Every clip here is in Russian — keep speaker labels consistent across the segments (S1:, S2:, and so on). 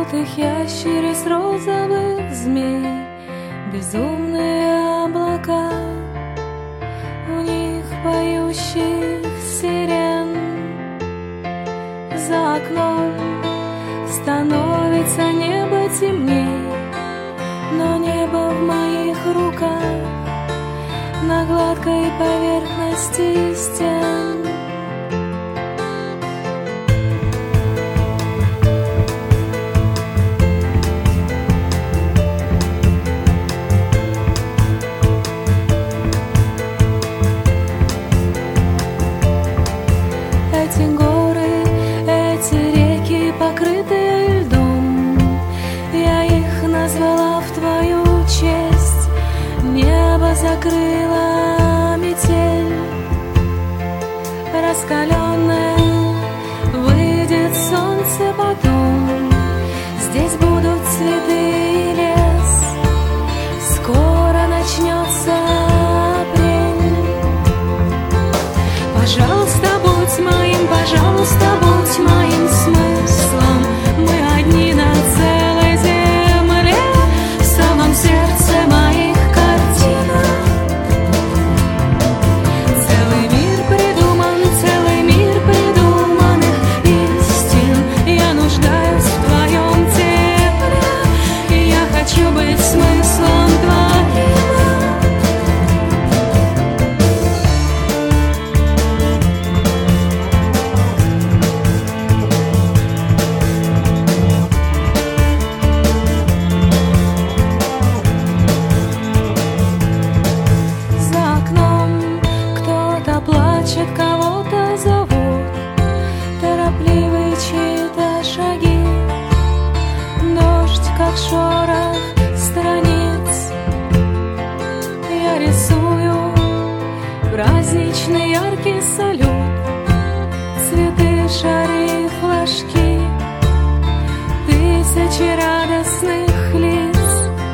S1: желтых ящериц, розовых змей, безумные облака, у них поющих сирен. За окном становится небо темней, но небо в моих руках, на гладкой поверхности стен. Эти горы, эти реки, покрытые льдом, я их назвала в твою честь. Небо закрыла метель раскаленная, выйдет солнце потом. Здесь будут цветы и лес, скоро начнется апрель. Пожалуйста, будь моим, пожалуйста, будь моим смыслом. Мы одни на целой земле, в самом сердце моих картинок. Целый мир придуманных истин. Я нуждаюсь в твоем тепле, и я хочу быть смыслом твоим. Плачет, кого-то зовут, торопливые чьи-то шаги. Дождь, как шорох страниц. Я рисую праздничный яркий салют, цветы, шары, флажки, тысячи радостных лиц.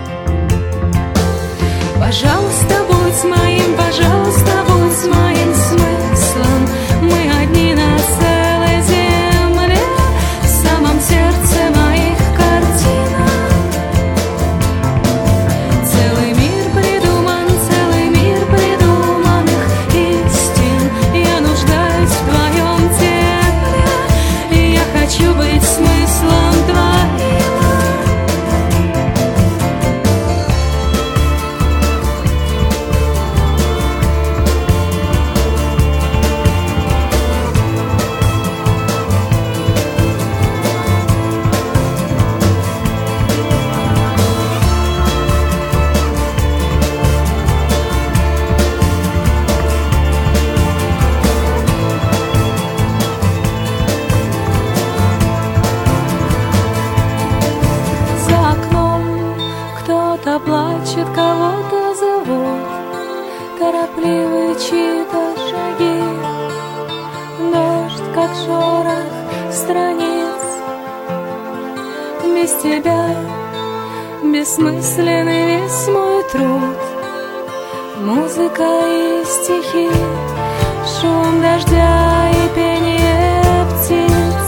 S1: Пожалуйста, будь моим, пожалуйста, будь моим смыслом. Мы одни на целой земле, в самом сердце моих картинок. Целый мир придуманных истин. Я нуждаюсь в твоем тепле, и я хочу быть смыслом твоим. Кто-то плачет, кого-то зовут, торопливые чьи-то шаги. Дождь, как шорох страниц. Без тебя бессмысленный весь мой труд. Музыка и стихи, шум дождя и пение птиц.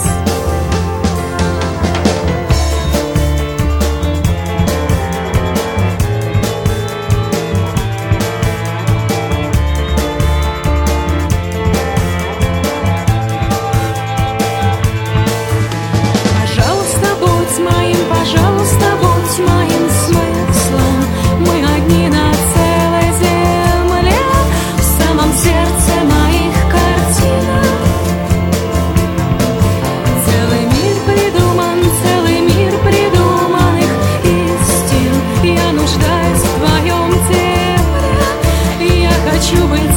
S1: Пожалуйста, будь моим смыслом. Мы одни на целой земле, в самом сердце моих картинок. Целый мир придуманных истин. Я нуждаюсь в твоем тепле, и я хочу быть